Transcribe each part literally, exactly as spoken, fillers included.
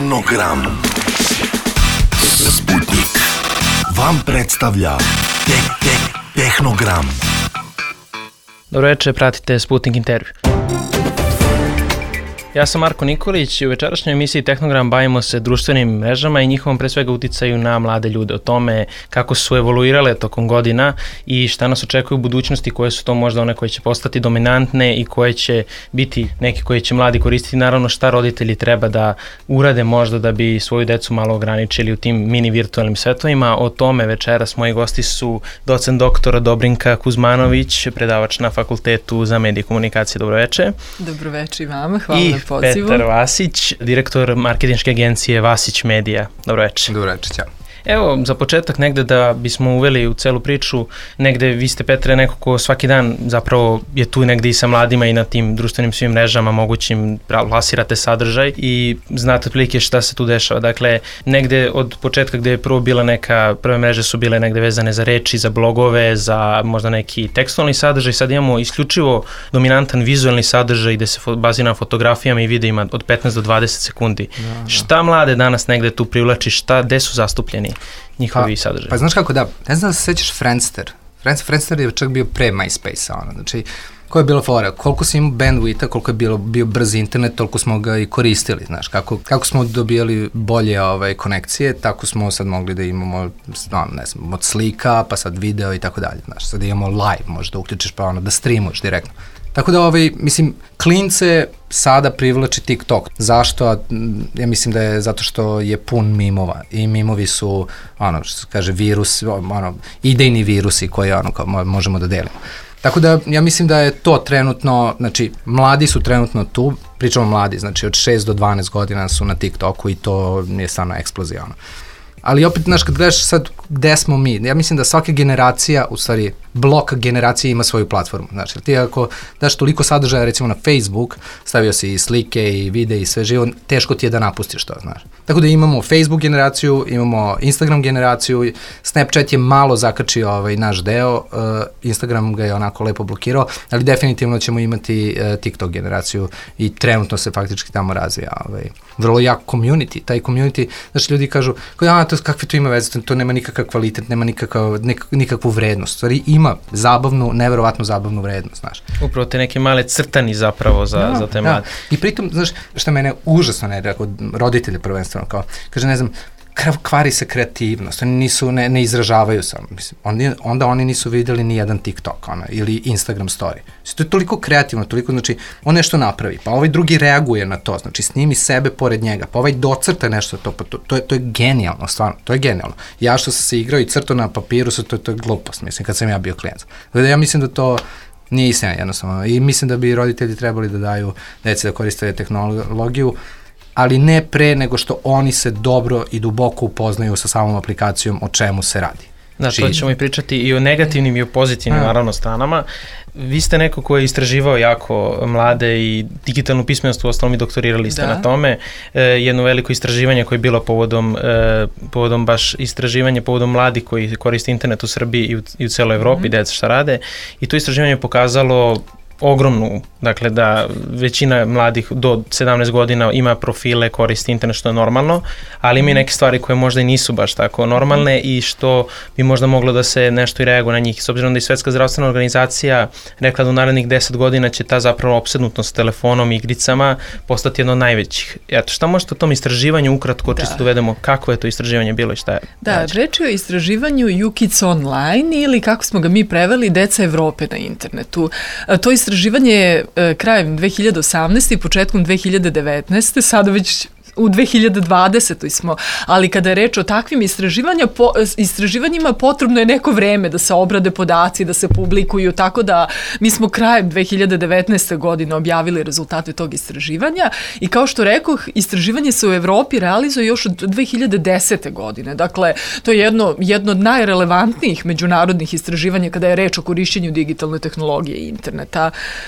Tehnogram. Sputnik vam predstavlja te, te, Tehnogram. Dobro večer, pratite Sputnik intervju. Ja sam Marko Nikolić i u večerašnjoj emisiji Tehnogram bavimo se društvenim mrežama i njihovom pre svega uticaju na mlade ljude, o tome kako su evoluirale tokom godina i šta nas očekuje u budućnosti, koje su to možda one koje će postati dominantne i koje će biti neke koje će mladi koristiti, naravno šta roditelji treba da urade možda da bi svoju decu malo ograničili u tim mini virtualnim svetovima. O tome večeras moji gosti su docent doktora Dobrinka Kuzmanović, predavač na Fakultetu za medije i komunikacije. Dobro večer. Dobro večer i vama, hvala I na pozivu. Petar Vasić, direktor marketinške agencije Vasić Medija. Dobro večer. Dobro večer, ćao. Evo, za početak negde da bismo uveli u celu priču, negde vi ste, Petre, neko ko svaki dan zapravo je tu negde i sa mladima i na tim društvenim svim mrežama mogućim plasirate sadržaj i znate otprilike šta se tu dešava. Dakle, negde od početka gde je prvo bila neka, prve mreže su bile negde vezane za reči, za blogove, za možda neki tekstualni sadržaj, sad imamo isključivo dominantan vizualni sadržaj gde se bazira na fotografijama i videima od petnaest do dvadeset sekundi. Da, da. Šta mlade danas negde tu privlači, šta, gde su zastupljeni njihovi pa, sadržaj? Pa znaš kako, da, ne znam da se sećaš Friendster. Friends, Friendster je čak bio pre MySpace-a, ono, znači, koja je bila fora, koliko si imao bandwidth-a, koliko je bilo, bio brz internet, toliko smo ga i koristili, znaš, kako, kako smo dobijali bolje ovaj, konekcije, tako smo sad mogli da imamo, no, ne znam, od slika, pa sad video i tako dalje, znaš, sad imamo live, možeš da uključiš pa ono, da streamuješ direktno. Tako da, ovaj, mislim, klince sada privlači TikTok. Zašto? Ja mislim da je zato što je pun mimova i mimovi su, ono, što se kaže, virus, ono, idejni virusi koji, ono, kao možemo da delimo. Tako da, ja mislim da je to trenutno, znači, mladi su trenutno tu, pričamo mladi, znači, od šest do dvanaest godina su na TikToku i to nije stvarno eksplozija, ono. Ali opet, znaš, kad gledaš sad gde smo mi, ja mislim da svaka generacija, u stvari, blok generacije ima svoju platformu. Znači, ti ako daš toliko sadržaja, recimo na Facebook, stavio si i slike i videe i sve živo, teško ti je da napustiš to, znaš. Tako da imamo Facebook generaciju, imamo Instagram generaciju, Snapchat je malo zakačio ovaj naš deo, uh, Instagram ga je onako lepo blokirao, ali definitivno ćemo imati uh, TikTok generaciju i trenutno se faktički tamo razvija ovaj, vrlo jak community. Taj community, znači ljudi kažu, ja, to, kakve to ima veze, to, to nema nikakav kvalitet, nema nikakav, nek, nikakvu vrednost. Stvari ima zabavnu, neverovatno zabavnu vrednost, znaš. Upravo te neke male crtani zapravo za, ja, za te mlade. Ja. I pritom, znaš, šta mene užasno ne rekao, roditelje prvenstveno, kao, kaže, ne znam, kvari se kreativnost, oni nisu, ne, ne izražavaju se, mislim, oni, onda oni nisu videli ni jedan TikTok, ona, ili Instagram story. To je toliko kreativno, toliko, znači, on nešto napravi, pa ovaj drugi reaguje na to, znači, snimi sebe pored njega, pa ovaj docrta nešto, to, pa to, to, je, to je genijalno, stvarno, to je genijalno. Ja što sam se igrao i crtao na papiru, to, to je glupost, mislim, kad sam ja bio klijent. Ja mislim da to nije istina, jednostavno, i mislim da bi roditelji trebali da daju deci da koriste tehnologiju, ali ne pre nego što oni se dobro i duboko upoznaju sa samom aplikacijom o čemu se radi. Da, to ćemo i pričati i o negativnim i o pozitivnim, naravno, stranama. Vi ste neko ko je istraživao jako mlade i digitalnu pismenost, u ostalom i doktorirali ste da. na tome. E, jedno veliko istraživanje koje je bilo povodom, e, povodom baš istraživanje, povodom mladi koji koriste internet u Srbiji i u, i u celoj Evropi, mm-hmm. deca šta rade. I to istraživanje je pokazalo ogromnu, dakle da većina mladih do sedamnaest godina ima profile, koristi internet, što je normalno, ali ima i neke stvari koje možda i nisu baš tako normalne i što bi možda moglo da se nešto i reaguje na njih. S obzirom da i Svetska zdravstvena organizacija rekla da u narednih deset godina će ta zapravo opsednutnost telefonom i igricama postati jedno od najvećih. Eto, šta možete o tom istraživanju ukratko da. čisto dovedemo, kako je to istraživanje bilo i šta je? Da, reč je o istraživanju U Kids Online ili kako smo ga mi preveli, Deca Evrope na internetu. To istraživanje je krajem dve hiljade osamnaeste i početkom dve hiljade devetnaeste sada već u dve hiljade dvadesetoj smo, ali kada je reč o takvim istraživanja, po, istraživanjima potrebno je neko vreme da se obrade podaci, da se publikuju, tako da mi smo krajem dve hiljade devetnaeste godine objavili rezultate tog istraživanja i kao što rekoh, istraživanje se u Evropi realizuje još od dve hiljade desete godine. Dakle, to je jedno, jedno od najrelevantnijih međunarodnih istraživanja kada je reč o korišćenju digitalne tehnologije i interneta.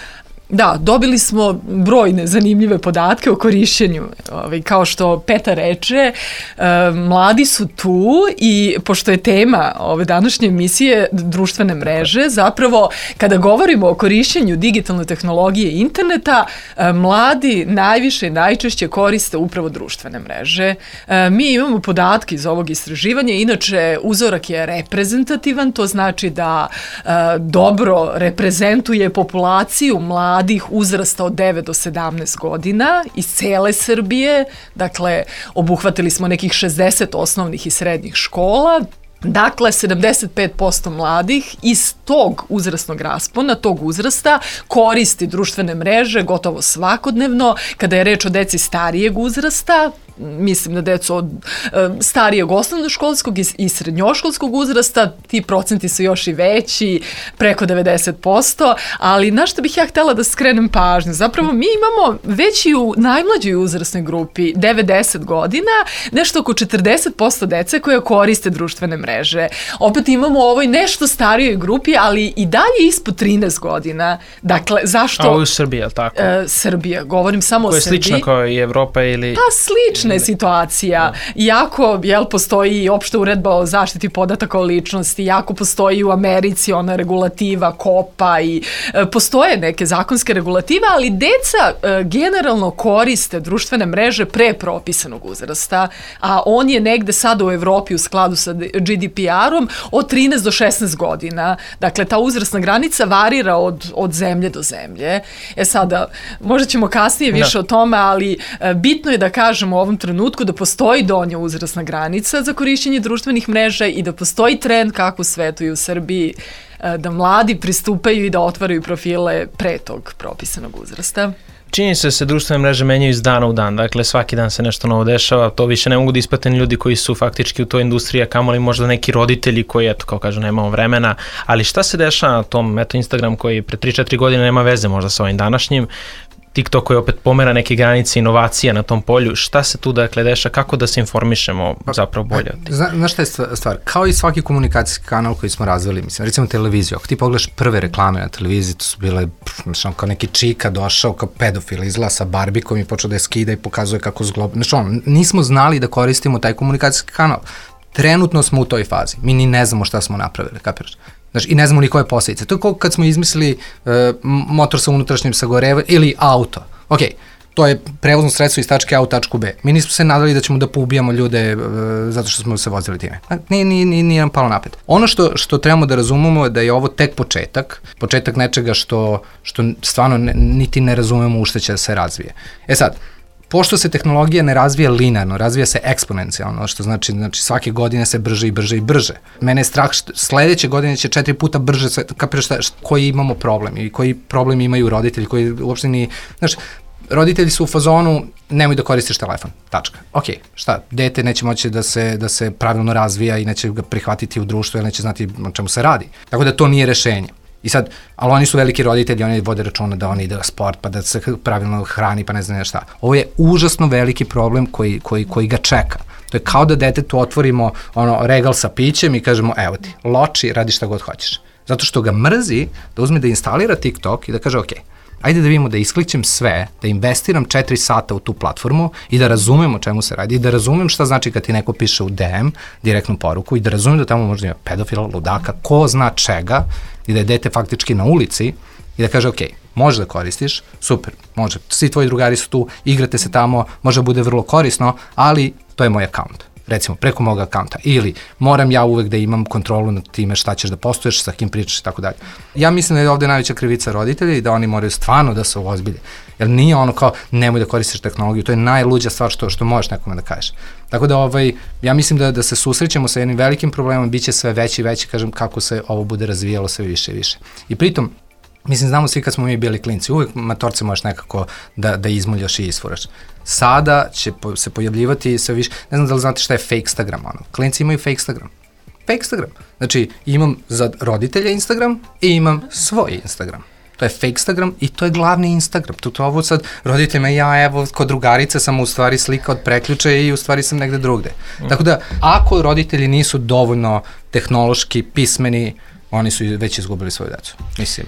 Da, dobili smo brojne zanimljive podatke o korišćenju. Ovaj, kao što Peta reče, e, mladi su tu i pošto je tema ove današnje emisije društvene mreže, zapravo kada govorimo o korišćenju digitalne tehnologije i interneta, e, mladi najviše i najčešće koriste upravo društvene mreže. E, mi imamo podatke iz ovog istraživanja, inače uzorak je reprezentativan, to znači da e, dobro reprezentuje populaciju mladih mladih uzrasta od devet do sedamnaest godina iz cele Srbije, dakle obuhvatili smo nekih šezdeset osnovnih i srednjih škola. Dakle, sedamdeset pet posto mladih iz tog uzrasnog raspona, tog uzrasta, koristi društvene mreže gotovo svakodnevno. Kada je reč o deci starijeg uzrasta, mislim na decu od e, starijeg osnovnoškolskog i, i srednjoškolskog uzrasta, ti procenti su još i veći, preko devedeset posto, ali na što bih ja htela da skrenem pažnju, zapravo mi imamo već i u najmlađoj uzrasnoj grupi, devedeset godina, nešto oko četrdeset posto dece koje koriste društvene mreže. Opet imamo u ovoj nešto starijoj grupi, ali i dalje ispod trinaest godina. Dakle, zašto? A ovo je u Srbiji, je li tako? E, Srbija, govorim samo o Srbiji. Koja je slična kao i Evropa ili... Pa slična je situacija. Jako, jel, postoji opšta uredba o zaštiti podataka o ličnosti, jako postoji u Americi ona regulativa kopa i e, postoje neke zakonske regulative, ali deca e, generalno koriste društvene mreže pre propisanog uzrasta, a on je negde sada u Evropi u skladu sa G D P R-om od trinaest do šesnaest godina. Dakle, ta uzrasna granica varira od, od zemlje do zemlje. E sada, možda ćemo kasnije više da. o tome, ali e, bitno je da kažemo u ovom trenutku da postoji donja uzrasna granica za korišćenje društvenih mreža i da postoji trend kako u svetu i u Srbiji e, da mladi pristupaju i da otvaraju profile pre tog propisanog uzrasta. Čini se da se društvene mreže menjaju iz dana u dan, dakle svaki dan se nešto novo dešava, to više ne mogu da isprate ljudi koji su faktički u toj industriji, a kamoli možda neki roditelji koji, eto, kao kažu, nemamo vremena, ali šta se dešava na tom, eto, Instagram koji pre tri četiri godine nema veze možda sa ovim današnjim, TikTok koji opet pomera neke granice inovacija na tom polju, šta se tu dakle dešava, kako da se informišemo zapravo bolje? Zna, znaš šta je stvar? Kao i svaki komunikacijski kanal koji smo razvili, mislim, recimo televiziju, ako ti pogledaš prve reklame na televiziji, to su bile, znaš, kao neki čika došao kao pedofil, izgleda sa barbikom i počeo da je skida i pokazuje kako zglob... Znaš, on, nismo znali da koristimo taj komunikacijski kanal. Trenutno smo u toj fazi. Mi ni ne znamo šta smo napravili, kapiraš? Znači, i ne znamo ni koje posljedice. To je kao kad smo izmislili uh, motor sa unutrašnjim sagorevanjem ili auto. Ok, to je prevozno sredstvo iz tačke A u tačku B. Mi nismo se nadali da ćemo da poubijamo ljude uh, zato što smo se vozili time. Nije, nije, nije, nije nam palo napet. Ono što, što trebamo da razumemo je da je ovo tek početak, početak nečega što, što stvarno ne, niti ne razumemo u što će da se razvije. E sad, pošto se tehnologija ne razvija linearno, razvija se eksponencijalno, što znači, znači svake godine se brže i brže i brže. Mene je strah što sledeće godine će četiri puta brže, kapiraš šta, koji imamo problem i koji problem imaju roditelji, koji uopšte ni, znaš, roditelji su u fazonu, nemoj da koristiš telefon, tačka. Ok, šta, dete neće moći da se, da se pravilno razvija i neće ga prihvatiti u društvu ili neće znati o čemu se radi. Tako da to nije rešenje. I sad, ali oni su veliki roditelji, oni vode računa da oni ide na sport, pa da se pravilno hrani, pa ne znam šta. Ovo je užasno veliki problem koji, koji, koji ga čeka. To je kao da detetu otvorimo ono, regal sa pićem i kažemo, evo ti, loči, radi šta god hoćeš. Zato što ga mrzi da uzme da instalira TikTok i da kaže, ok, ajde da vidimo da iskličem sve, da investiram četiri sata u tu platformu i da razumem o čemu se radi i da razumem šta znači kad ti neko piše u D M, direktnu poruku i da razumem da tamo možda ima pedofila, ludaka, ko zna čega i da je dete faktički na ulici i da kaže, ok, može da koristiš, super, može, svi tvoji drugari su tu, igrate se tamo, može da bude vrlo korisno, ali to je moj akaunt. Recimo, preko mog akaunta, ili moram ja uvek da imam kontrolu nad time šta ćeš da postuješ, sa kim pričaš i tako dalje. Ja mislim da je ovde najveća krivica roditelja i da oni moraju stvarno da se ozbilje, jer nije ono kao nemoj da koristiš tehnologiju, to je najluđa stvar što, što možeš nekome da kažeš. Tako da ovaj, ja mislim da, da se susrećemo sa jednim velikim problemom, bit će sve veći i veći, kažem, kako se ovo bude razvijalo sve više i više. I pritom, mislim, znamo svi kad smo mi bili klinci, uvek matorce možeš nekako da, da izmuljaš i isfuraš. Sada će po, se pojavljivati sve više, ne znam da li znate šta je Fakestagram, ono. Klinci imaju Fakestagram. Fakestagram. Znači, imam za roditelja Instagram i imam svoj Instagram. To je Fakestagram i to je glavni Instagram. Tu to ovo sad roditeljima, ja evo kod drugarice sam u stvari slika od prekjuče i u stvari sam negde drugde. Mm. Tako da, ako roditelji nisu dovoljno tehnološki pismeni, oni su već izgubili svoju decu. Mislim,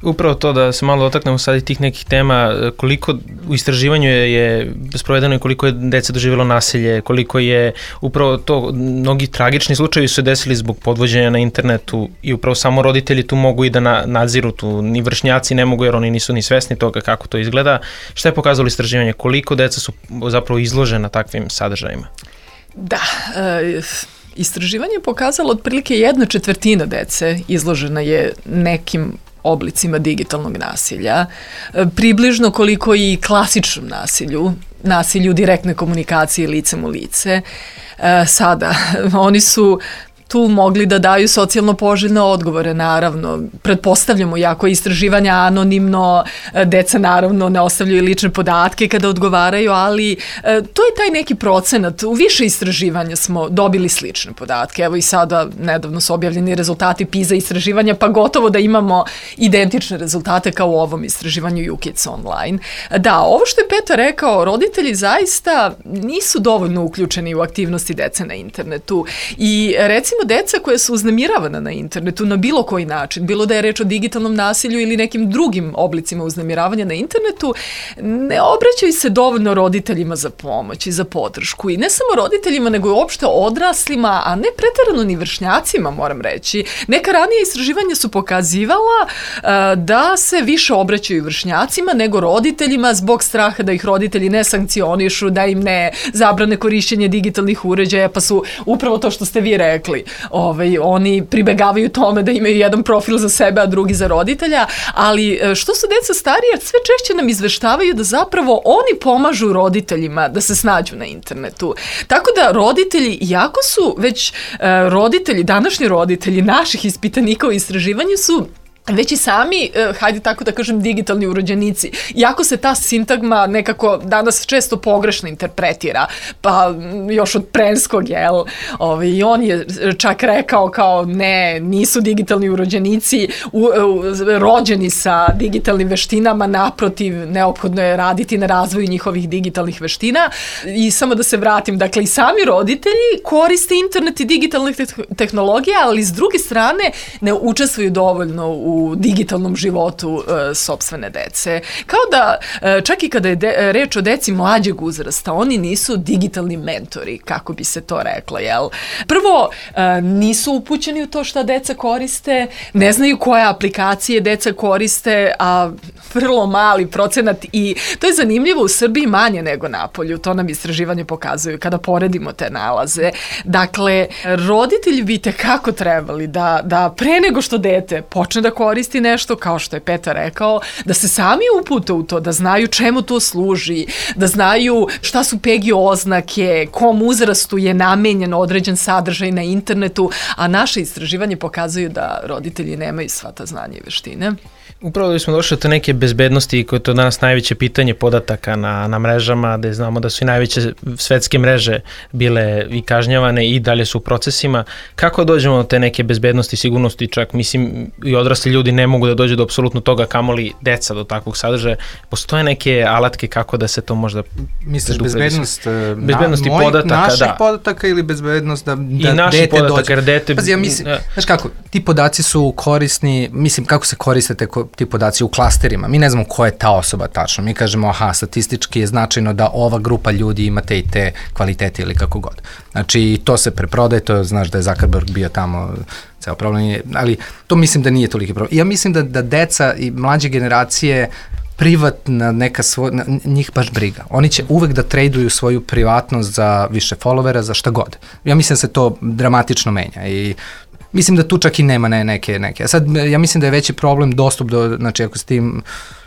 Upravo to da se malo dotaknemo sad i tih nekih tema, koliko u istraživanju je, je sprovedeno i koliko je dece doživjelo nasilje, koliko je upravo to, mnogi tragični slučajevi su se desili zbog podvođenja na internetu i upravo samo roditelji tu mogu i da na, nadziru tu, ni vršnjaci ne mogu jer oni nisu ni svesni toga kako to izgleda. Šta je pokazalo istraživanje? Koliko deca su zapravo izložena takvim sadržajima? Da, e, istraživanje je pokazalo otprilike jedna četvrtina dece izložena je nekim oblicima digitalnog nasilja, e, približno koliko i klasičnom nasilju, nasilju direktne komunikacije licem u lice. E, sada, oni su tu mogli da daju socijalno poželjne odgovore, naravno. Pretpostavljamo, jako je istraživanja anonimno, deca naravno ne ostavljaju lične podatke kada odgovaraju, ali e, to je taj neki procenat. U više istraživanja smo dobili slične podatke. Evo i sada nedavno su objavljeni rezultati PISA istraživanja, pa gotovo da imamo identične rezultate kao u ovom istraživanju UKids Online. Da, ovo što je Petar rekao, roditelji zaista nisu dovoljno uključeni u aktivnosti dece na internetu i recimo deca koja su uznemiravana na internetu na bilo koji način, bilo da je reč o digitalnom nasilju ili nekim drugim oblicima uznemiravanja na internetu, ne obraćaju se dovoljno roditeljima za pomoć i za podršku. I ne samo roditeljima, nego i uopšte odraslima, a ne preterano ni vršnjacima, moram reći. Neka ranije istraživanja su pokazivala uh, da se više obraćaju vršnjacima nego roditeljima zbog straha da ih roditelji ne sankcionišu, da im ne zabrane korišćenje digitalnih uređaja, pa su upravo to što ste vi rekli. Ovaj, oni pribegavaju tome da imaju jedan profil za sebe, a drugi za roditelja, ali što su deca starije, sve češće nam izveštavaju da zapravo oni pomažu roditeljima da se snađu na internetu. Tako da roditelji, iako su već uh, roditelji, današnji roditelji naših ispitanika u istraživanju su već i sami, hajde tako da kažem, digitalni urođenici. Iako se ta sintagma nekako danas često pogrešno interpretira, pa još od Prenskog, jel? Ovaj, i on je čak rekao kao ne, nisu digitalni urođenici u, u, rođeni sa digitalnim veštinama, naprotiv, neophodno je raditi na razvoju njihovih digitalnih veština. I samo da se vratim, dakle i sami roditelji koriste internet i digitalne tehnologije, ali s druge strane ne učestvuju dovoljno u u digitalnom životu e, sopstvene dece. Kao da, e, čak i kada je de, reč o deci mlađeg uzrasta, oni nisu digitalni mentori, kako bi se to reklo, jel? Prvo, e, nisu upućeni u to šta deca koriste, ne znaju koje aplikacije deca koriste, a vrlo mali procenat, i to je zanimljivo, u Srbiji manje nego napolju, to nam istraživanje pokazuju kada poredimo te nalaze. Dakle, roditelji bi tekako trebali da, da pre nego što dete počne da koristi nešto, kao što je Petar rekao, da se sami upute u to, da znaju čemu to služi, da znaju šta su P E G I oznake, kom uzrastu je namenjen određen sadržaj na internetu, a naše istraživanje pokazuju da roditelji nemaju sva ta znanja i veštine. Upravo da smo došli do te neke bezbednosti, koje je to danas najveće pitanje podataka na, na mrežama, gde znamo da su i najveće svetske mreže bile i kažnjavane i dalje su u procesima. Kako dođemo do te neke bezbednosti i sigurnosti, čak mislim i odrasli ljudi ne mogu da dođu do apsolutno toga, kamoli deca do takvog sadržaja. Postoje neke alatke kako da se to možda... Misliš bezbednost, bezbednosti na, moj, podataka, naših da. podataka ili bezbednost da, da I naših dete podataka, dođe? jer dete... Pazi, ja mislim, da. Znaš kako, ti podaci su korisni, mislim kako se koriste te, ti podaci u klasterima. Mi ne znamo ko je ta osoba tačno. Mi kažemo, aha, statistički je značajno da ova grupa ljudi ima te i te kvalitete ili kako god. Znači, to se preprodaje, to znaš da je Zuckerberg bio tamo, ceo problem je, ali to mislim da nije toliki problem. Ja mislim da, da deca i mlađe generacije privatna neka svoj, njih baš briga. Oni će uvek da traduju svoju privatnost za više followera, za šta god. Ja mislim da se to dramatično menja i mislim da tu čak i nema ne, neke, neke. Sad, ja mislim da je veći problem dostup do, znači ako s tim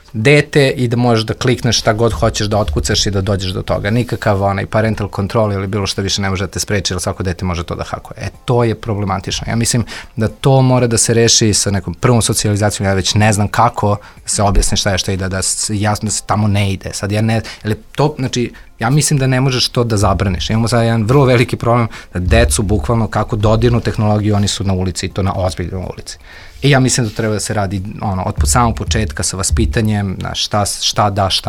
dete i da možeš da klikneš šta god hoćeš da otkucaš i da dođeš do toga. Nikakav onaj parental control ili bilo što više ne može da te spreči, jer svako dete može to da hakuje. E, to je problematično. Ja mislim da to mora da se reši sa nekom prvom socijalizacijom. Ja već ne znam kako da se objasni šta je šta i da, da, se, jasno da se tamo ne ide. Sad ja ne, ili to, znači, ja mislim da ne možeš to da zabraniš. Imamo sad jedan vrlo veliki problem da decu bukvalno kako dodirnu tehnologiju, oni su na ulici i to na ozbiljnoj ulici. I ja mislim da treba da se radi ono, od samog početka sa vaspitanjem, na šta, šta da, šta ne.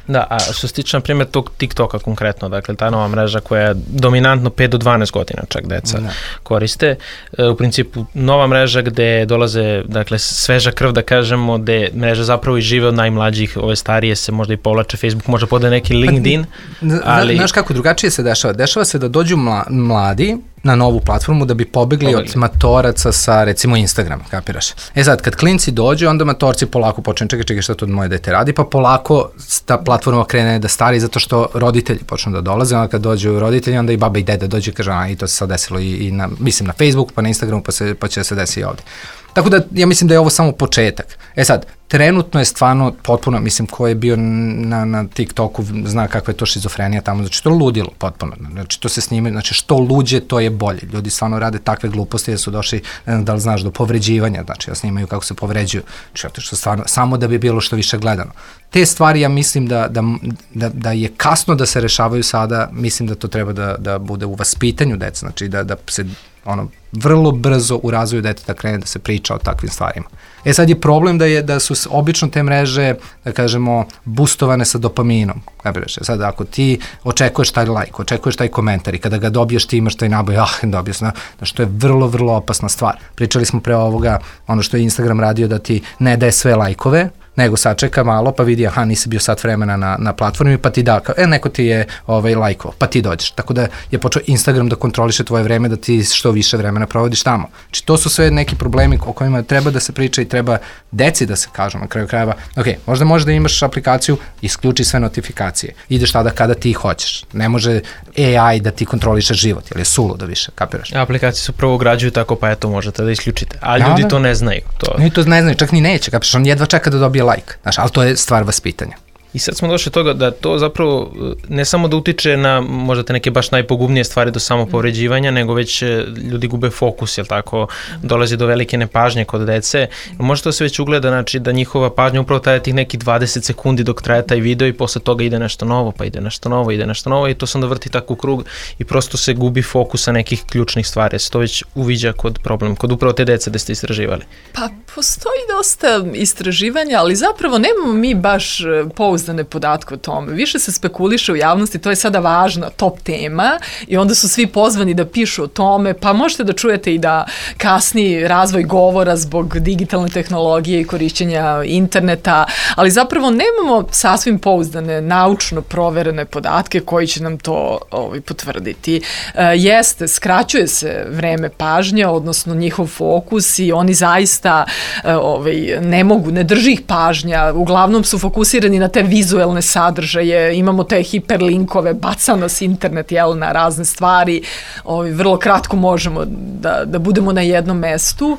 Da, a što se tiče, na primjer, tog TikToka konkretno, dakle, ta nova mreža koja je dominantno pet do dvanaest godina čak deca da. koriste, u principu nova mreža gde dolaze, dakle, sveža krv, da kažemo, gde mreža zapravo i žive od najmlađih, ove starije se možda i povlače, Facebook možda pode neki LinkedIn, ali... Znaš kako drugačije se dešava? Dešava se da dođu mla, mladi na novu platformu da bi pobegli, pobegli. od matoraca sa, recimo, Instagrama, kapiraš? E sad, kad klinci dođu, onda matorci polako počne, čekaj, čekaj, šta to moje dete radi, pa polako ta platforma krene da stari zato što roditelji počnu da dolaze, onda kad dođu roditelji, onda i baba i deda dođe i kaže, a i to se sad desilo i, i na, mislim, na Facebooku, pa na Instagramu, pa, se, pa će se desiti i ovde. Tako da, ja mislim da je ovo samo početak. E sad, trenutno je stvarno potpuno, mislim, ko je bio na, na TikToku zna kakva je to šizofrenija tamo, znači to je ludilo potpuno, znači to se snima, znači što luđe, to je bolje. Ljudi stvarno rade takve gluposti da su došli, ne znam da li znaš, do povređivanja, znači da snimaju kako se povređuju, znači što stvarno, samo da bi bilo što više gledano. Te stvari ja mislim da, da, da, da je kasno da se rešavaju sada, mislim da to treba da, da bude u vaspitanju deca, znači da, da se ono, vrlo brzo u razvoju deteta krene da se priča o takvim stvarima. E sad je problem da je da su obično te mreže, da kažemo, boostovane sa dopaminom. Kapiraš? Sad ako ti očekuješ taj like, očekuješ taj komentar i kada ga dobiješ ti imaš taj naboj, ah, dobio sam, što je vrlo, vrlo opasna stvar. Pričali smo pre ovoga, ono što je Instagram radio da ti ne daje sve lajkove, nego sačeka malo pa vidi, aha, nisi bio sat vremena na, na platformi, pa ti da, e, neko ti je ovaj, lajkao, pa ti dođeš. Tako da je počeo Instagram da kontroliše tvoje vreme, da ti što više vremena provodiš tamo. Znači, to su sve neki problemi o kojima treba da se priča i treba deci da se kažu na kraju krajeva. Ok, možda možeš da imaš aplikaciju, isključi sve notifikacije. Ideš tada kada ti hoćeš. Ne može A I da ti kontroliše život, jer je suludo više, kapiraš? Aplikacije se prvo ugrađuju tako, pa eto, možete da isključite. A ljudi da, to ne znaju. To... Oni to ne znaju, čak ni neće, kapiraš? On jedva čeka da dobije like, znaš, ali to je stvar vaspitanja. I sad smo došli do toga da to zapravo ne samo da utiče na možda te neke baš najpogubnije stvari do samopovređivanja, nego već ljudi gube fokus, jel tako, dolazi do velike nepažnje kod dece. Može to se već ugleda, znači da njihova pažnja upravo traje tih nekih dvadeset sekundi dok traje taj video i posle toga ide nešto novo, pa ide nešto novo, ide nešto novo i to se onda vrti tako u krug i prosto se gubi fokusa nekih ključnih stvari. Se to već uviđa kod problem, kod upravo te dece da ste istraživali. Pa postoji dosta istraživanja, ali zapravo nemamo mi baš pouzdane podatke o tome. Više se spekuliše u javnosti, to je sada važna top tema i onda su svi pozvani da pišu o tome, pa možete da čujete i da kasni razvoj govora zbog digitalne tehnologije i korišćenja interneta, ali zapravo nemamo sasvim pouzdane, naučno proverene podatke koji će nam to ovaj, potvrditi. E, jeste, skraćuje se vreme pažnje, odnosno njihov fokus i oni zaista e, ovaj, ne mogu, ne drži ih pažnja, uglavnom su fokusirani na te vizuelne sadržaje, imamo te hiperlinkove, baca nas internet, jel, na razne stvari, ovaj, vrlo kratko možemo da, da budemo na jednom mestu,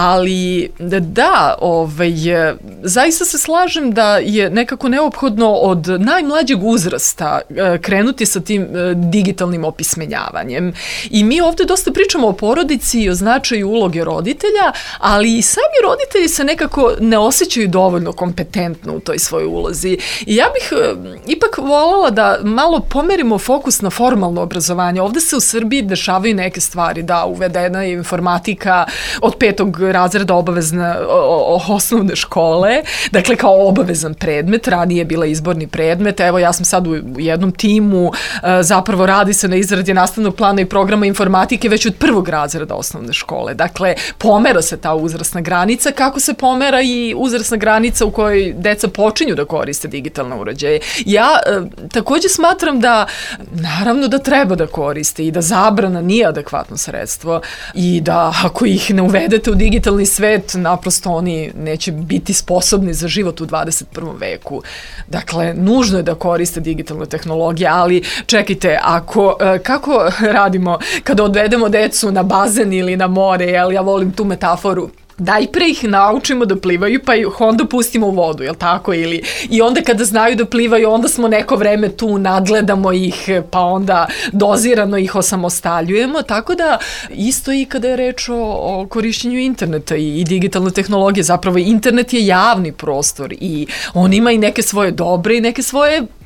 ali da, da ovaj, zaista se slažem da je nekako neophodno od najmlađeg uzrasta krenuti sa tim digitalnim opismenjavanjem. I mi ovde dosta pričamo o porodici i o značaju uloge roditelja, ali i sami roditelji se nekako ne osjećaju dovoljno kompetentno u toj svojoj ulozi. I ja bih e, ipak voljela da malo pomerimo fokus na formalno obrazovanje. Ovde se u Srbiji dešavaju neke stvari, da, uvedena je informatika od petog razreda obavezna o, o, osnovne škole, dakle kao obavezan predmet, ranije je bila izborni predmet, evo ja sam sad u, u jednom timu, e, zapravo radi se na izradi nastavnog plana i programa informatike već od prvog razreda osnovne škole. Dakle, pomera se ta uzrasna granica, kako se pomera i uzrasna granica u kojoj deca počinju da koriste digitalne uređaje. Ja e, takođe smatram da naravno da treba da koriste i da zabrana nije adekvatno sredstvo i da ako ih ne uvedete u digitalni svet, naprosto oni neće biti sposobni za život u dvadeset prvom veku. Dakle, nužno je da koriste digitalne tehnologije, ali čekajte, ako, e, kako radimo kada odvedemo decu na bazen ili na more, jel, ja volim tu metaforu, najpre ih naučimo da plivaju, pa ih onda pustimo u vodu, jel tako? Ili, i onda kada znaju da plivaju, onda smo neko vreme tu, nadgledamo ih, pa onda dozirano ih osamostaljujemo, tako da isto i kada je reč o, o korišćenju interneta i, i digitalne tehnologije, zapravo internet je javni prostor i on ima i neke svoje dobre i neke svoje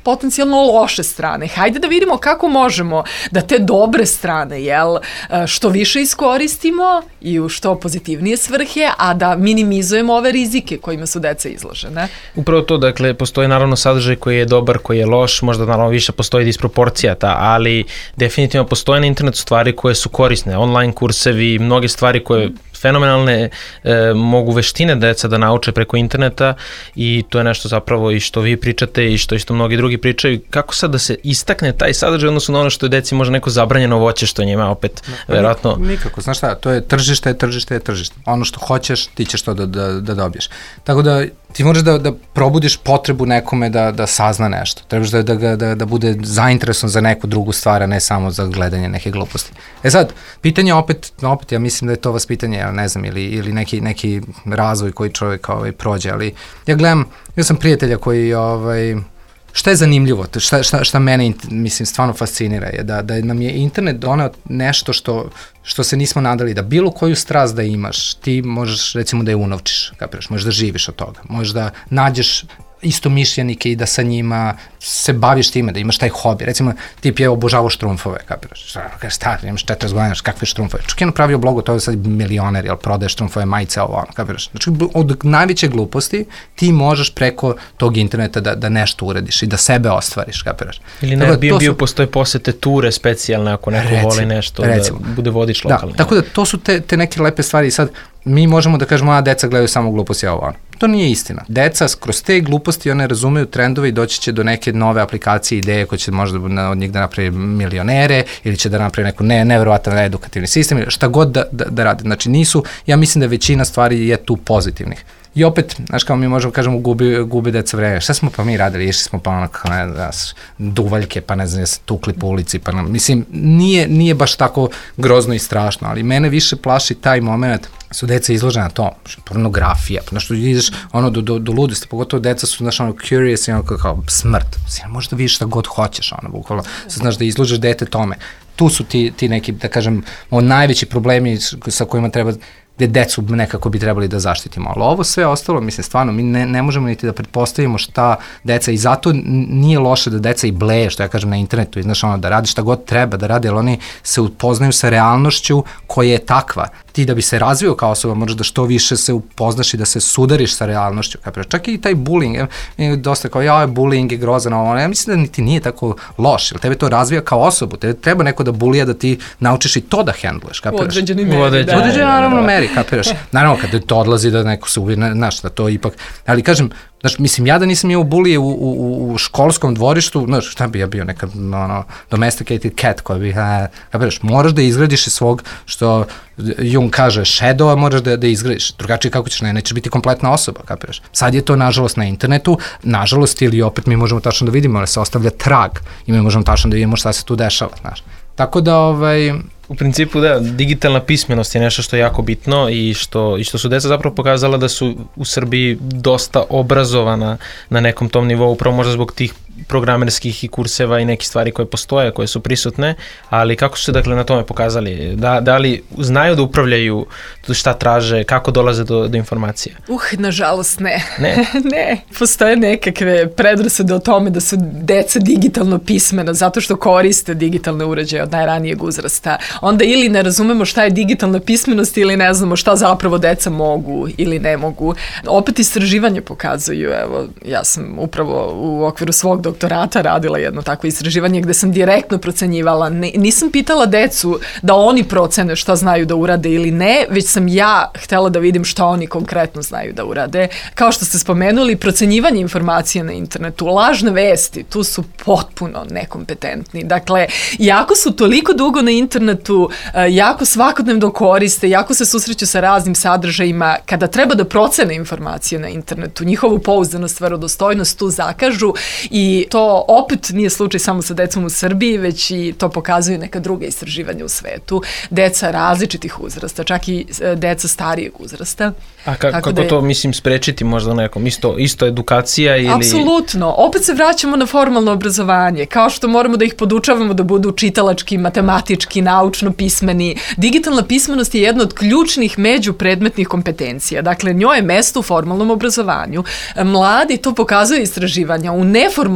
potencijalno loše strane. Hajde da vidimo kako možemo da te dobre strane, jel, što više iskoristimo i u što pozitivnije svrhe, a da minimizujemo ove rizike kojima su deca izložene. Upravo to, dakle, postoji naravno sadržaj koji je dobar, koji je loš, možda naravno više postoji disproporcija ta, ali definitivno postoje na internetu stvari koje su korisne, online kursevi, mnoge stvari koje fenomenalne, e, mogu veštine deca da nauče preko interneta i to je nešto zapravo i što vi pričate i što isto mnogi drugi pričaju. Kako sad da se istakne taj sadržaj odnosno na ono što je deci možda neko zabranjeno voće što njima opet no, verovatno... Nikako, znaš šta, to je tržište, je tržište, je tržište. Ono što hoćeš, ti ćeš to da, da, da dobiješ. Tako da ti možeš da, da probudiš potrebu nekome da, da sazna nešto. Trebaš da, da, da, da bude zainteresovan za neku drugu stvar, a ne samo za gledanje neke gluposti. E sad, pitanje opet, opet ja mislim da je to vas pitanje, ja ne znam, ili, ili neki, neki razvoj koji čovjek ovaj, prođe, ali ja gledam, ja sam prijatelja koji, ovaj, šta je zanimljivo, šta, šta, šta mene, mislim, stvarno fascinira je da, da nam je internet doneo nešto što, što se nismo nadali, da bilo koju strast da imaš, ti možeš, recimo, da je unovčiš, kapiraš, možeš da živiš od toga, možeš da nađeš istomišljenike i da sa njima se baviš time, da imaš taj hobi. Recimo, tip je obožavao štrumfove, kapiraš. Šta, šta imaš četrdeset godina, kakve štrumfove? Čak je napravio blogu, to je sad milioner, jel prodaje štrumfove, majice, ovo, ono, kapiraš. Znači, od najveće gluposti ti možeš preko tog interneta da, da nešto urediš i da sebe ostvariš, kapiraš. Ili ne, bio, bio postoje posete ture specijalne, ako neko recimo, voli nešto, recimo, da bude vodič lokalni. Da, tako da to su te, te neke lepe stvari i sad mi možemo da kažemo, a deca gledaju samo gluposti, ovo ono. To nije istina. Deca kroz te gluposti one razumeju trendove i doći će do neke nove aplikacije, ideje koje će možda od njih da napravi milionere ili će da napravi neku ne, neverovatan edukativni sistem, šta god da, da, da rade. Znači nisu, ja mislim da većina stvari je tu pozitivnih. I opet, znaš kao mi možemo kažemo gubi, gubi deca vreme. Šta smo pa mi radili? Išli smo pa onako, ne znam, duvaljke, pa ne znam, ja se tukli po ulici, pa ne, mislim, nije, nije baš tako grozno i strašno, ali mene više plaši taj moment, su deca izložena to, pornografija, pa nešto ideš ono do, do, do ludosti, pogotovo deca su, znaš, ono, curious i ono kao, kao smrt. Mislim, možda vidiš šta god hoćeš, ono, bukvalno, sad znaš da izložeš dete tome. Tu su ti, ti neki, da kažem, najveći problemi sa kojima treba gde decu nekako bi trebali da zaštitimo. Ali ovo sve ostalo, mislim, stvarno, mi ne, ne možemo niti da pretpostavimo šta deca, i zato nije loše da deca i bleje, što ja kažem na internetu, znaš, ono, da radi šta god treba da radi, ali oni se upoznaju sa realnošću koja je takva. Ti da bi se razvio kao osoba, možeš da što više se upoznaš i da se sudariš sa realnošću. Kapira. Čak i taj bullying, je dosta kao, ja, bullying je grozan, ovo, ja mislim da niti nije tako loš, jer tebe to razvija kao osobu, tebe treba neko da bulija da ti naučiš i to da hendluješ, kapiraš? U određenoj meri, da. U određenoj, naravno, meri, kapiraš? Naravno, kada to odlazi da neko se uvijek, znaš, da to ipak, ali kažem, znaš, mislim, ja da nisam imao bulije u, u, u školskom dvorištu, znaš, šta bi ja bio, neka, ono, domesticated cat koja bi, a, kapiraš, moraš da izgradiš svog, što Jung kaže, shadow-a moraš da, da izgradiš, drugačije kako ćeš, ne, nećeš biti kompletna osoba, kapiraš. Sad je to, nažalost, na internetu, nažalost, ili opet mi možemo tačno da vidimo, ali se ostavlja trag i mi možemo tačno da vidimo šta se tu dešava, znaš. Tako da, ovaj... U principu, da, digitalna pismenost je nešto što je jako bitno i što, i što su deca zapravo pokazala da su u Srbiji dosta obrazovana na nekom tom nivou, upravo možda zbog tih programerskih i kurseva i neke stvari koje postoje, koje su prisutne, ali kako su se dakle na tome pokazali? Da, da li znaju da upravljaju šta traže, kako dolaze do, do informacija? Uh, nažalost ne. Ne? Ne. Postoje nekakve predrasude o tome da su deca digitalno pismena zato što koriste digitalne uređaje od najranijeg uzrasta. Onda ili ne razumemo šta je digitalna pismenost ili ne znamo šta zapravo deca mogu ili ne mogu. Opet istraživanje pokazuju, evo, ja sam upravo u okviru svog doktorata radila jedno takvo istraživanje gde sam direktno procenjivala, ne, nisam pitala decu da oni procene šta znaju da urade ili ne, već sam ja htela da vidim šta oni konkretno znaju da urade. Kao što ste spomenuli, procenjivanje informacija na internetu, lažne vesti, tu su potpuno nekompetentni. Dakle, jako su toliko dugo na internetu, jako svakodnevno koriste, jako se susreću sa raznim sadržajima, kada treba da procene informacije na internetu, njihovu pouzdanost, verodostojnost tu zakažu i to opet nije slučaj samo sa decom u Srbiji, već i to pokazuju neka druga istraživanja u svetu. Deca različitih uzrasta, čak i deca starijeg uzrasta. A ka, kako je, to, mislim, sprečiti možda nekom? Isto, isto edukacija ili... Apsolutno. Opet se vraćamo na formalno obrazovanje. Kao što moramo da ih podučavamo da budu čitalački, matematički, naučno pismeni. Digitalna pismenost je jedna od ključnih međupredmetnih kompetencija. Dakle, njoj je mesto u formalnom obrazovanju. Mladi, to pokazuje istraživanja, u neformalnom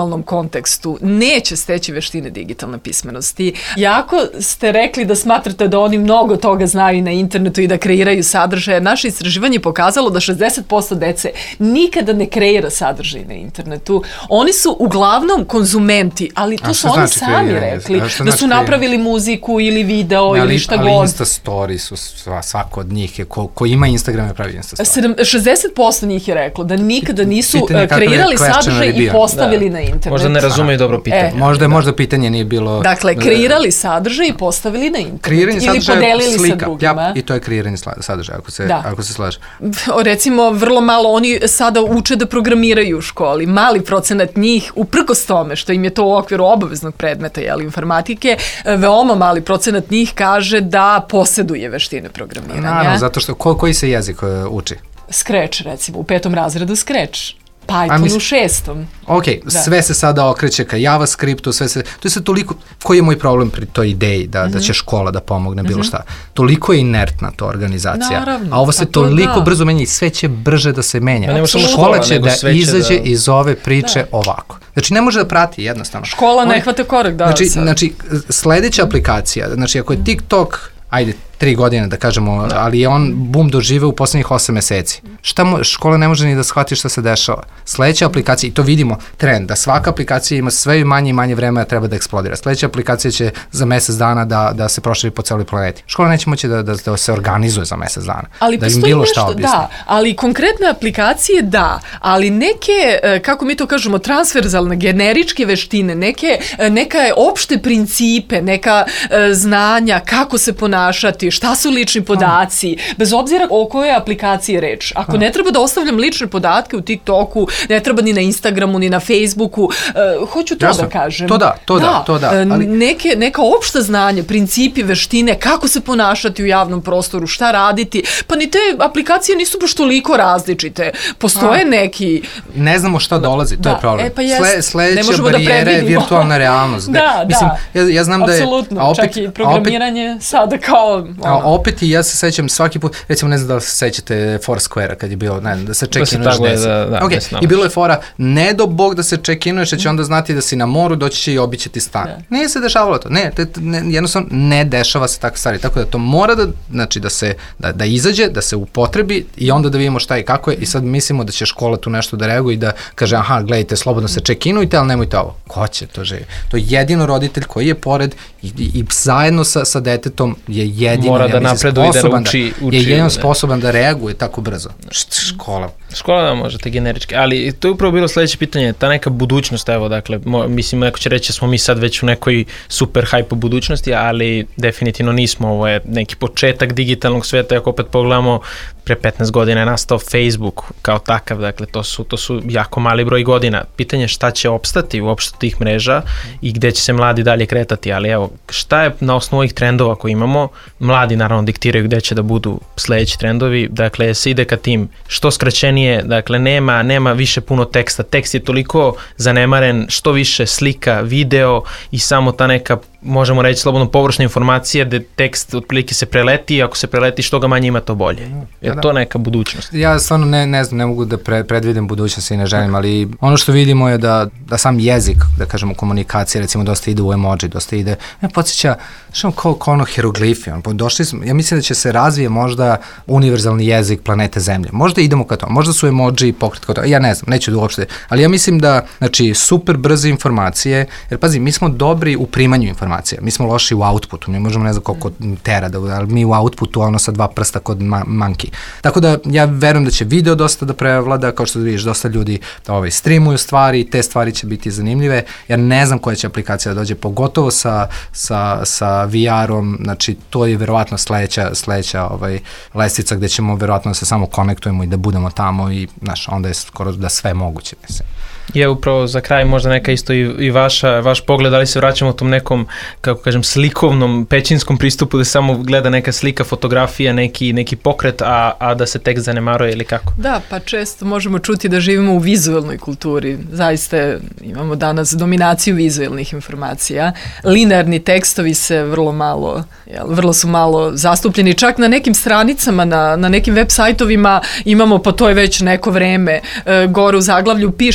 formalnom kontekstu neće steći veštine digitalne pismenosti. Jako ste rekli da smatrate da oni mnogo toga znaju na internetu i da kreiraju sadržaje. Naše istraživanje je pokazalo da šezdeset posto dece nikada ne kreira sadržaj na internetu. Oni su uglavnom konzumenti, ali to su oni znači sami rekli. Da znači su napravili muziku ili video ali, ili šta ali god. Ali Insta story su svako od njih, je, ko, ko ima Instagram je pravi Insta story. šezdeset posto njih je reklo da nikada nisu kreirali sadržaj i postavili da. na internet. Možda ne razumeju dobro pitanje. E, možda, da. možda pitanje nije bilo... Dakle, kreirali sadržaj i postavili na internet. Kreiranje ili podelili slika. sa drugima. Ja, i to je kreiranje sadržaja, ako se, da. ako se slaže. Recimo, vrlo malo oni sada uče da programiraju u školi. Mali procenat njih, uprkos tome što im je to u okviru obaveznog predmeta, jel, informatike, veoma mali procenat njih kaže da posjeduje veštine programiranja. Naravno, zato što ko, koji se jezik uči? Scratch, recimo, u petom razredu Scratch. Python mis... u šestom. Ok, da. Sve se sada okreće ka JavaScriptu, sve se, to je sve toliko, koji je moj problem pri toj ideji da, mm-hmm. da će škola da pomogne bilo šta? Toliko je inertna to organizacija, naravno, a ovo se toliko da. brzo menja i sve će brže da se menja. Ja, škola, škola će da izađe da... iz ove priče da. ovako. Znači, ne može da prati jednostavno. Škola ne hvata korak, da. Znači, znači sledeća aplikacija, znači ako je TikTok, ajde, tri godine da kažemo, da. ali je on bum dožive u poslednjih osam meseci. Šta mo, škola ne može ni da shvati šta se dešava. Sledeća aplikacija, i to vidimo, trend, da svaka aplikacija ima sve manje i manje vremena treba da eksplodira. Sledeća aplikacija će za mesec dana da, da se proširi po celoj planeti. Škola neće moći da, da, da se organizuje za mesec dana. Ali da im bilo šta objasni. Da, ali konkretne aplikacije da, ali neke, kako mi to kažemo, transverzalne, generičke veštine, neke, neka opšte principe, neka znanja, kako se ponašati, šta su lični podaci, bez obzira o kojoj aplikaciji je reč. Ako ne treba da ostavljam lične podatke u TikToku, ne treba ni na Instagramu, ni na Facebooku, uh, hoću to Jasno. da kažem. To da, to da, da to da. Ali... Neke, neka opšta znanja, principi, veštine, kako se ponašati u javnom prostoru, šta raditi, pa ni te aplikacije nisu baš toliko različite. Postoje A. neki... Ne znamo šta dolazi, to da. je problem. E, pa jest, Sle, sledeća barijera da je virtualna realnost. da, da. Mislim, ja, ja znam Absolutno. da je... Apsolutno, čak i programiranje opet, sada kao... A opet i ja se sećam svaki put, recimo ne znam da li se sećate Foursquare-a kad je bilo, ne znam, da se check-inuješ deset. Da, da, ok, i bilo je fora, ne do bog da se check-inuješ, jer će onda znati da si na moru, doći će i obići ti stan. Da. Nije se dešavalo to, ne, te, ne, jednostavno ne dešava se takve stvari, tako da to mora da, znači da se, da, da izađe, da se upotrebi i onda da vidimo šta i kako je i sad mislimo da će škola tu nešto da reaguje i da kaže, aha, gledajte, slobodno se check-inujte, ali nemojte ovo. Ko će to živi? To je jedino roditelj koji je pored i, i, i zajedno sa, sa detetom je jedino, mora da napreduje i da uči, uči. Je jedino sposoban da reaguje tako brzo. Škola. Škola da možete generički, ali to je upravo bilo sledeće pitanje, ta neka budućnost, evo, dakle, mo, mislim, neko će reći da smo mi sad već u nekoj super hype budućnosti, ali definitivno nismo, ovo je neki početak digitalnog sveta, ako opet pogledamo, pre petnaest godina je nastao Facebook kao takav, dakle, to su, to su jako mali broj godina. Pitanje je šta će opstati uopšte tih mreža i gde će se mladi dalje kretati, ali evo, šta je na osnovu ovih trendova koje imamo, mladi naravno diktiraju gde će da budu sledeći trendovi, dakle, se ide ka tim što skraćenije, dakle, nema, nema više puno teksta, tekst je toliko zanemaren, što više slika, video i samo ta neka, možemo reći slobodno, površna informacija gde tekst otprilike se preleti i ako se preleti što ga manje ima to bolje. Je da. to neka budućnost? Ja stvarno ne, ne znam, ne mogu da pre, predvidim budućnost i ne želim, ali ono što vidimo je da, da sam jezik, da kažemo komunikacija, recimo dosta ide u emoji, dosta ide, ne podsjeća, što kao, kao ono hieroglifi, on, došli smo, ja mislim da će se razvije možda univerzalni jezik planete Zemlje. Možda idemo ka to, možda su emoji pokret kao to, ja ne znam, neću da uopšte, ali ja mislim da, znači, super brze informacije, jer pazi, mi smo dobri u primanju informacija, mi smo loši u outputu, mi možemo ne znam koliko tera, da, ali mi u outputu ono sa dva prsta kod ma manki. Tako da ja verujem da će video dosta da prevlada, kao što vidiš, dosta ljudi da ovaj, streamuju stvari, te stvari će biti zanimljive. Ja ne znam koja će aplikacija da dođe, pogotovo sa, sa, sa V R-om, znači to je verovatno sledeća, sledeća ovaj, lestvica gde ćemo verovatno da se samo konektujemo i da budemo tamo i znaš, onda je skoro da sve moguće, mislim. Je upravo za kraj možda neka isto i, i vaša, vaš pogled, ali se vraćamo u tom nekom, kako kažem, slikovnom, pećinskom pristupu da samo gleda neka slika, fotografija, neki, neki pokret, a, a da se tekst zanemaruje ili kako? Da, pa često možemo čuti da živimo u vizualnoj kulturi. Zaista imamo danas dominaciju vizualnih informacija. Linearni tekstovi se vrlo malo, jel, vrlo su malo zastupljeni. Čak na nekim stranicama, na, na nekim web sajtovima imamo, pa to je već neko vreme, e, gore u zaglavlju piše koliko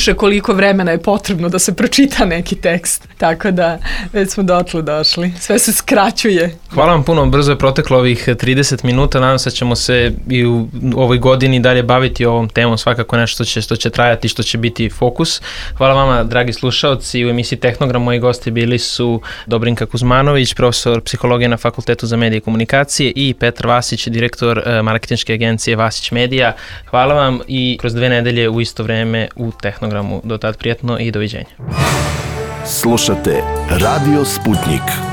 koliko vremena je potrebno da se pročita neki tekst. Tako da već smo dotle došli. Sve se skraćuje. Hvala vam puno, brzo je proteklo ovih trideset minuta, nadam se da ćemo se i u ovoj godini dalje baviti ovom temom, svakako nešto će, što će trajati, što će biti fokus. Hvala vama, dragi slušaoci, u emisiji Tehnogram moji gosti bili su Dobrinka Kuzmanović, profesor psihologije na Fakultetu za medije i komunikacije, i Petar Vasić, direktor marketinške agencije Vasić Medija. Hvala vam i kroz dve nedelje u isto vreme u Tehnogramu. Do tad prijatno i doviđenja. Slušate Radio Sputnik.